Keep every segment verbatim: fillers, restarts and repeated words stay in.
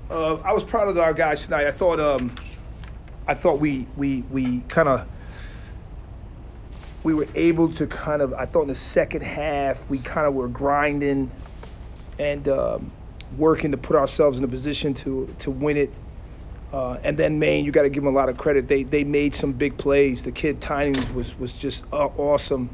Uh, I was proud of our guys tonight. I thought um, I thought we we we kind of we were able to kind of I thought in the second half we kind of were grinding and um, working to put ourselves in a position to to win it. Uh, and then Maine, you got to give them a lot of credit. They they made some big plays. The kid Tiny was was just uh, awesome.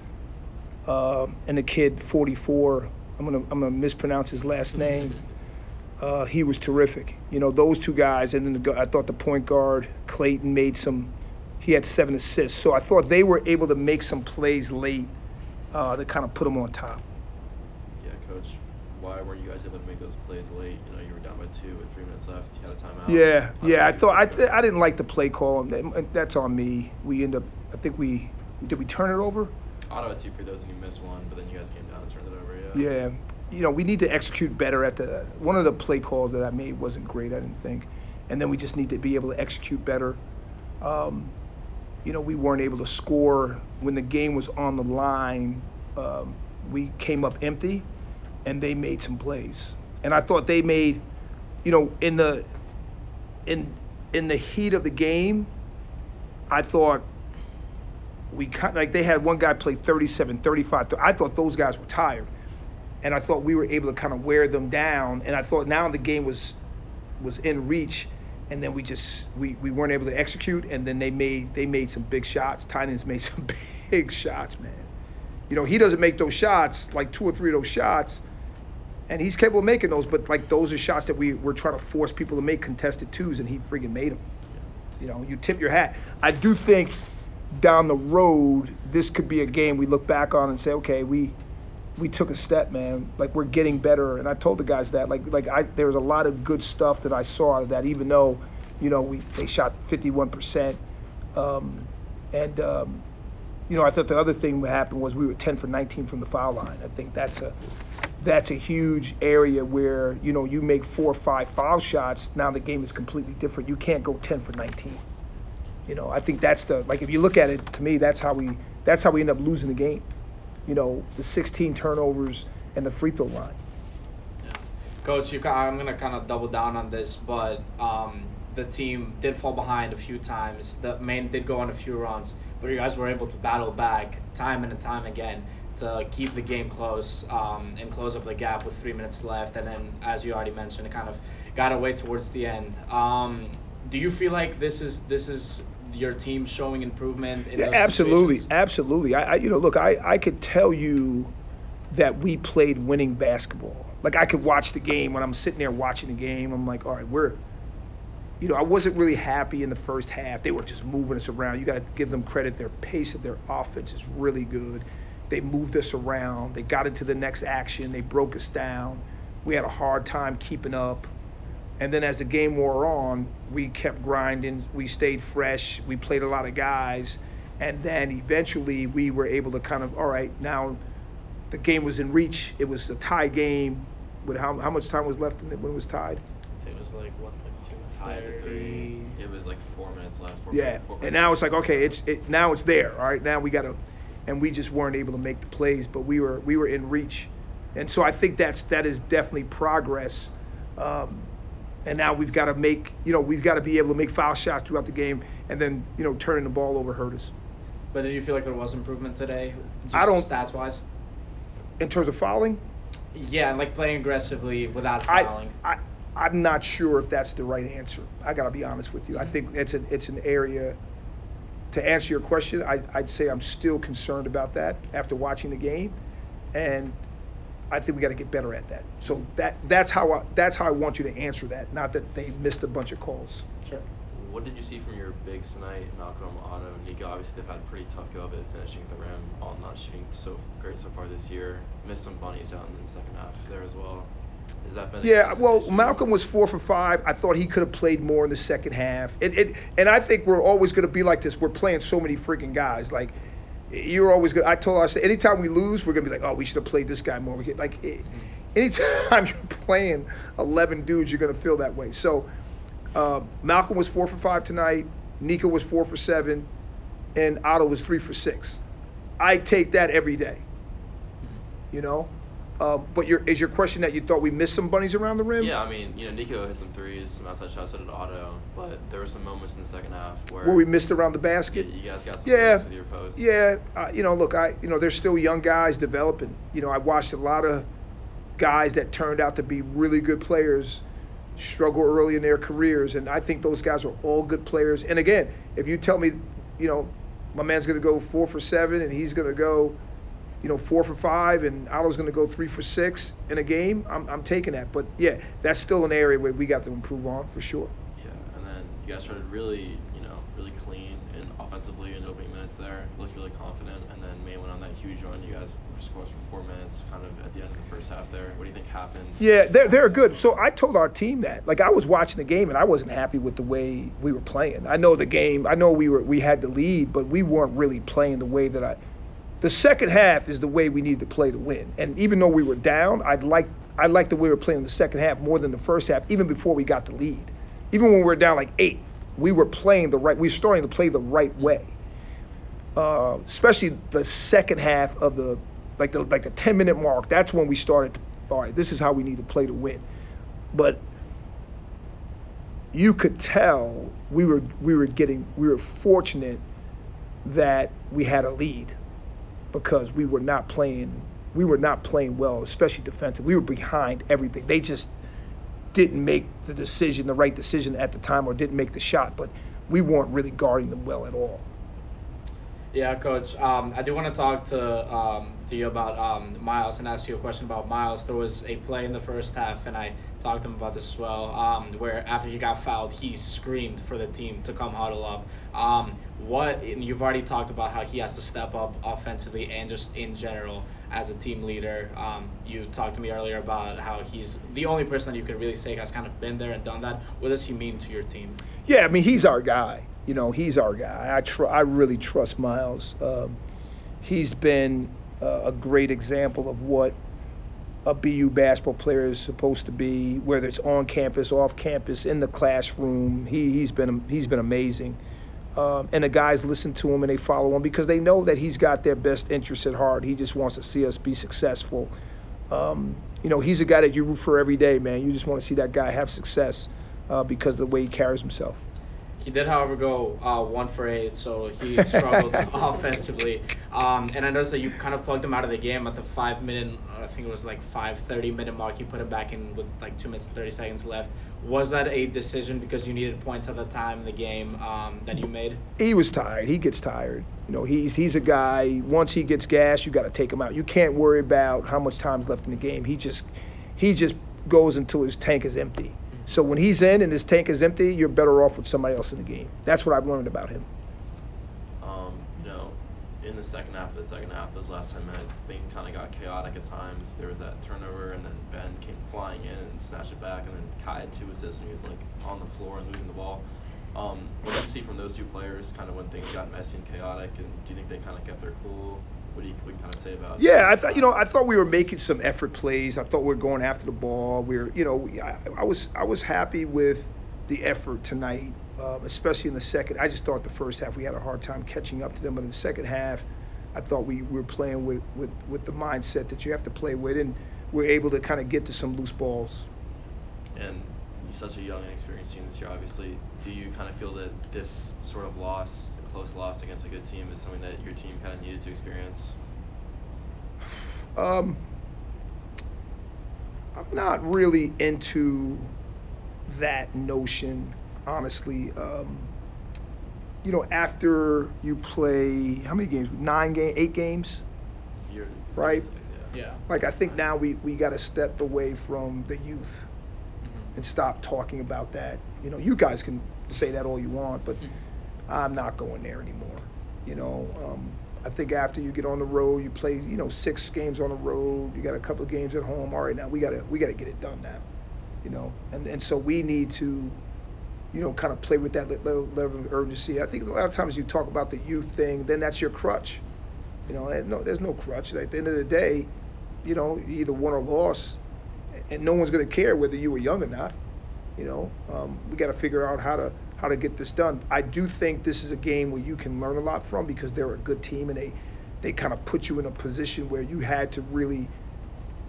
Um, and the kid forty-four, I'm gonna I'm gonna mispronounce his last name. Uh, he was terrific. You know, those two guys, and then the, I thought the point guard Clayton made some. He had seven assists, so I thought they were able to make some plays late uh, to kind of put them on top. Yeah, Coach. Why weren't you guys able to make those plays late? You know, you were down by two with three minutes left. You had a timeout. Yeah, How yeah. I did you thought I feel about th- I didn't like the play call. That's on me. We end up. I think we did we turn it over. Otto had two free throws and you missed one, but then you guys came down and turned it over. Yeah. Yeah. You know, we need to execute better at the. One of the play calls that I made wasn't great. I didn't think, and then we just need to be able to execute better. Um, you know, we weren't able to score when the game was on the line. Um, we came up empty, and they made some plays. And I thought they made, you know, in the in in the heat of the game, I thought we kind like they had one guy play thirty-seven, thirty-five. I thought those guys were tired, and I thought we were able to kind of wear them down. And I thought now the game was was in reach. And then we just we, we weren't able to execute, and then they made they made some big shots. Tynan's made some big shots, man. You know, he doesn't make those shots, like two or three of those shots, and he's capable of making those, but like those are shots that we we're trying to force people to make contested twos, and he friggin' made them. You know, you tip your hat. I do think down the road this could be a game we look back on and say, okay, we we took a step, man. Like we're getting better, and I told the guys that. Like, like I, there was a lot of good stuff that I saw. That even though, you know, we they shot fifty-one percent, um, and um, you know, I thought the other thing that happened was we were ten for nineteen from the foul line. I think that's a that's a huge area where you know you make four or five foul shots. Now the game is completely different. You can't go ten for nineteen. You know, I think that's the like if you look at it to me, that's how we that's how we end up losing the game. You know, the sixteen turnovers and the free throw line. Yeah. Coach, you, I'm going to kind of double down on this, but um, the team did fall behind a few times. The Maine did go on a few runs, but you guys were able to battle back time and time again to keep the game close um, and close up the gap with three minutes left. And then, as you already mentioned, it kind of got away towards the end. Um, do you feel like this is this is your team showing improvement in Yeah, those absolutely, situations? absolutely. I, I, you know, look, I, I could tell you that we played winning basketball. Like I could watch the game when I'm sitting there watching the game. I'm like, all right, we're, you know, I wasn't really happy in the first half. They were just moving us around. You got to give them credit. Their pace of their offense is really good. They moved us around. They got into the next action. They broke us down. We had a hard time keeping up. And then as the game wore on, we kept grinding. We stayed fresh. We played a lot of guys. And then eventually we were able to kind of, all right, now the game was in reach. It was a tie game. With how, how much time was left in it when it was tied? I think it was like, what, like two Tie after three. It was like four minutes left. Four, Yeah. four, four, And now it's like, okay, it's it now it's there. All right, now we got to, and we just weren't able to make the plays, but we were we were in reach. And so I think that's that is definitely progress. Um, and now we've got to make, you know, we've got to be able to make foul shots throughout the game, and then, you know, turning the ball over hurt us. But did you feel like there was improvement today, just I don't- stats wise? In terms of fouling, Yeah, like playing aggressively without I, fouling. I I'm not sure if that's the right answer. I got to be honest with you. I think it's an it's an area. To answer your question, I, I'd say I'm still concerned about that after watching the game, and I think we got to get better at that. So that that's how I, that's how I want you to answer that. Not that they missed a bunch of calls. Sure. What did you see from your bigs tonight, Malcolm, Otto, and Nico? Obviously, they've had a pretty tough go of it finishing at the rim, all not shooting so great so far this year. Missed some bunnies down in the second half there as well. Has that been a Yeah, consistent well, issue? Malcolm was four for five. I thought he could have played more in the second half. It, it, and I think we're always going to be like this. We're playing so many freaking guys. Like, you're always good. I told us anytime we lose, we're going to be like, oh, we should have played this guy more. We get, like, it, Mm-hmm. anytime you're playing eleven dudes, you're going to feel that way. So, uh, Malcolm was four for five tonight. Nico was four for seven, and Otto was three for six. I take that every day. Mm-hmm. You know, Um, but your, is your question that you thought we missed some bunnies around the rim? Yeah, I mean, you know, Nico hit some threes, some outside shots, so did Otto, but there were some moments in the second half where Where we missed around the basket? You, you guys got some yeah, with your posts. Yeah, uh, you know, look, I, you know, they're still young guys developing. You know, I watched a lot of guys that turned out to be really good players struggle early in their careers, and I think those guys are all good players. And again, if you tell me, you know, my man's going to go four for seven and he's going to go, you know, four for five, and Otto's going to go three for six in a game, I'm, I'm taking that. But yeah, that's still an area where we got to improve on for sure. Yeah, and then you guys started really, you know, really clean and offensively in opening minutes there. Looked really confident, and then May went on that huge run. You guys scored for four minutes, kind of at the end of the first half there. What do you think happened? Yeah, they're they're good. So I told our team that. Like I was watching the game and I wasn't happy with the way we were playing. I know the game. I know we were we had the lead, but we weren't really playing the way that I. The second half is the way we need to play to win. And even though we were down, I'd like I liked the way we were playing in the second half more than the first half, even before we got the lead. Even when we were down like eight, we were playing the right. We were starting to play the right way. Uh, especially the second half of the like the like the ten minute mark. That's when we started to, all right, this is how we need to play to win. But you could tell we were we were getting we were fortunate that we had a lead, because we were not playing we were not playing well, especially defensive. We were behind everything. They just didn't make the decision, the right decision at the time, or didn't make the shot, but we weren't really guarding them well at all. Yeah, Coach. Um, I do want to talk to um, to you about um, Miles and ask you a question about Miles. There was a play in the first half, and I talked to him about this as well, um, where after he got fouled, he screamed for the team to come huddle up. Um, what and you've already talked about how he has to step up offensively and just in general as a team leader. Um, you talked to me earlier about how he's the only person that you could really say has kind of been there and done that. What does he mean to your team? Yeah, I mean, he's our guy. You know, he's our guy. I tr- I really trust Miles. Um, he's been uh, a great example of what a B U basketball player is supposed to be, whether it's on campus, off campus, in the classroom. He he's been he's been amazing. Um, and the guys listen to him and they follow him because they know that he's got their best interests at heart. He just wants to see us be successful. Um, you know, he's a guy that you root for every day, man. You just want to see that guy have success uh, because of the way he carries himself. He did, however, go uh, one for eight, so he struggled offensively. Um, and I noticed that you kind of plugged him out of the game at the five minute, I think it was like five thirty minute mark. You put him back in with like two minutes and thirty seconds left. Was that a decision because you needed points at the time in the game um, that you made? He was tired. He gets tired. You know, he's he's a guy. Once he gets gas, you got to take him out. You can't worry about how much time's left in the game. He just he just goes until his tank is empty. So when he's in and his tank is empty, you're better off with somebody else in the game. That's what I've learned about him. Um, you know, in the second half of the second half, those last ten minutes, things kind of got chaotic at times. There was that turnover, and then Ben came flying in and snatched it back, and then Kai had two assists, and he was like on the floor and losing the ball. Um, what did you see from those two players, kind of when things got messy and chaotic, and do you think they kind of kept their cool? What do you, what do you kind of say about? Yeah, I thought you know I thought we were making some effort plays. I thought we were going after the ball. We were you know we, I, I was I was happy with the effort tonight, uh, especially in the second. I just thought the first half we had a hard time catching up to them, but in the second half, I thought we, we were playing with, with, with the mindset that you have to play with, and we're able to kind of get to some loose balls. And you're such a young and experienced team this year, obviously. Do you kind of feel that this sort of loss, a close loss against a good team, is something that your team kind of needed to experience? Um, I'm not really into that notion, honestly. Um, you know, after you play, how many games? Nine game, eight games? You're, right? Yeah. Yeah. Like, I think now we, we got to step away from the youth Mm-hmm. and stop talking about that. You know, you guys can say that all you want, but Mm-hmm. I'm not going there anymore. You know, um, I think after you get on the road, you play, you know, six games on the road, you got a couple of games at home. All right, now we gotta we gotta get it done now. You know, and and so we need to, you know, kind of play with that level, level of urgency. I think a lot of times you talk about the youth thing, then that's your crutch. You know, and no, there's no crutch. At the end of the day, you know, you either won or lost, and no one's going to care whether you were young or not. You know, um, we got to figure out how to how to get this done. I do think this is a game where you can learn a lot from because they're a good team and they they kind of put you in a position where you had to really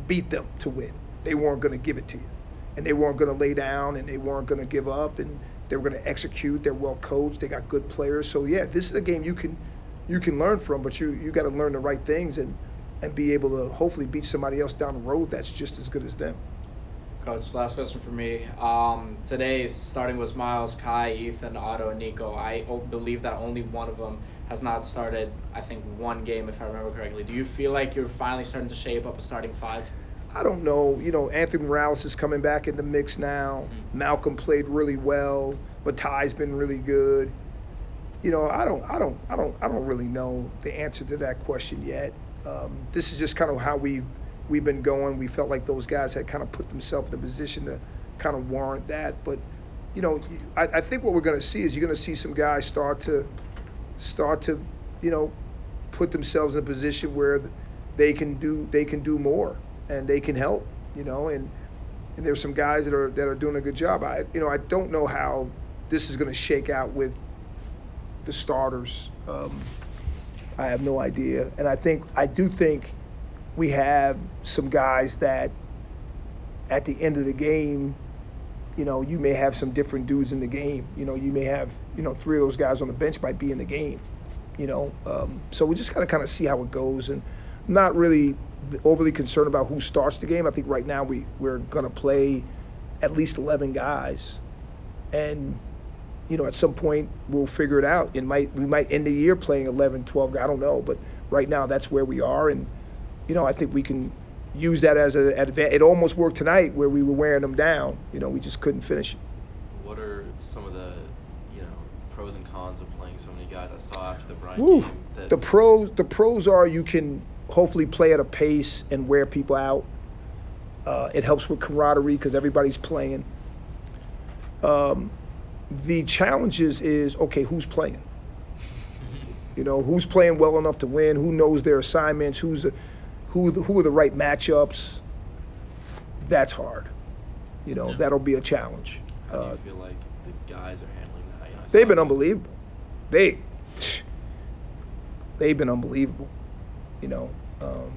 beat them to win. They weren't going to give it to you, and they weren't going to lay down, and they weren't going to give up, and they were going to execute. They're well coached. They got good players. So yeah, this is a game you can you can learn from, but you you got to learn the right things and and be able to hopefully beat somebody else down the road that's just as good as them. Coach, last question for me. Um, today, starting with Miles, Kai, Ethan, Otto, and Nico, I o- believe that only one of them has not started, I think, one game, if I remember correctly. Do you feel like you're finally starting to shape up a starting five? I don't know. You know, Anthony Morales is coming back in the mix now. Mm-hmm. Malcolm played really well. Matai's been really good. You know, I don't, I don't, I don't, I don't really know the answer to that question yet. Um, this is just kind of how we. We've been going. We felt like those guys had kind of put themselves in a position to kind of warrant that. But, you know, I, I think what we're going to see is you're going to see some guys start to start to, you know, put themselves in a position where they can do they can do more and they can help, you know. And, and there's some guys that are that are doing a good job. I, you know, I don't know how this is going to shake out with the starters. Um, I have no idea. And I think I do think. We have some guys that at the end of the game, you know, you may have some different dudes in the game. You know, you may have, you know, three of those guys on the bench might be in the game, you know. Um, so we just got to kind of see how it goes. And I'm not really overly concerned about who starts the game. I think right now we, we're going to play at least eleven guys. And, you know, at some point we'll figure it out. It might We might end the year playing eleven, twelve guys. I don't know. But right now that's where we are. And, you know, I think we can use that as an advantage. It almost worked tonight where we were wearing them down. You know, we just couldn't finish it. What are some of the, you know, pros and cons of playing so many guys? I saw after the Bryant Woo. game that The pros, the pros are you can hopefully play at a pace and wear people out. Uh, it helps with camaraderie because everybody's playing. Um, the challenges is, okay, who's playing? You know, who's playing well enough to win? Who knows their assignments? Who's a, Who who are the right matchups? That's hard. You know, yeah. That'll be a challenge. How do you uh, feel like the guys are handling that? You know, they've been unbelievable. They they've been unbelievable. You know, um,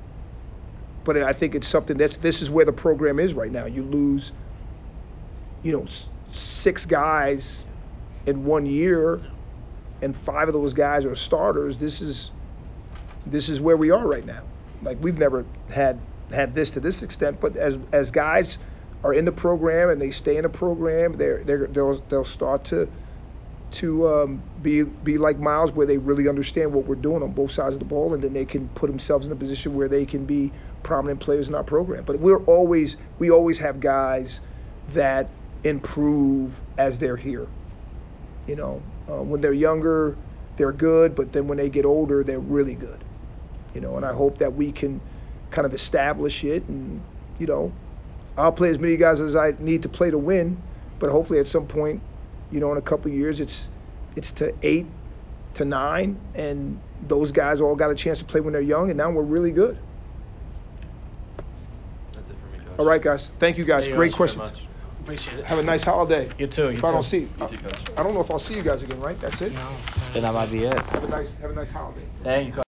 but I think it's something that's this is where the program is right now. You lose, you know, s- six guys in one year, and five of those guys are starters. This is this is where we are right now. Like we've never had had this to this extent, but as as guys are in the program and they stay in the program, they're they're they'll they'll start to to um, be be like Miles, where they really understand what we're doing on both sides of the ball, and then they can put themselves in a position where they can be prominent players in our program. But we're always we always have guys that improve as they're here. You know, uh, when they're younger, they're good, but then when they get older, they're really good. You know, and I hope that we can kind of establish it. And, you know, I'll play as many guys as I need to play to win. But hopefully at some point, you know, in a couple of years, it's it's to eight to nine. And those guys all got a chance to play when they're young. And now we're really good. That's it for me, Coach. All right, guys. Thank you, guys. Thank you Great guys questions. very much. Appreciate it. Have a nice holiday. You too. You if too. I don't see you, You too, Coach. I, I don't know if I'll see you guys again, right? That's it? No. Then that might be it. Have a nice, have a nice holiday. Thank you, Coach.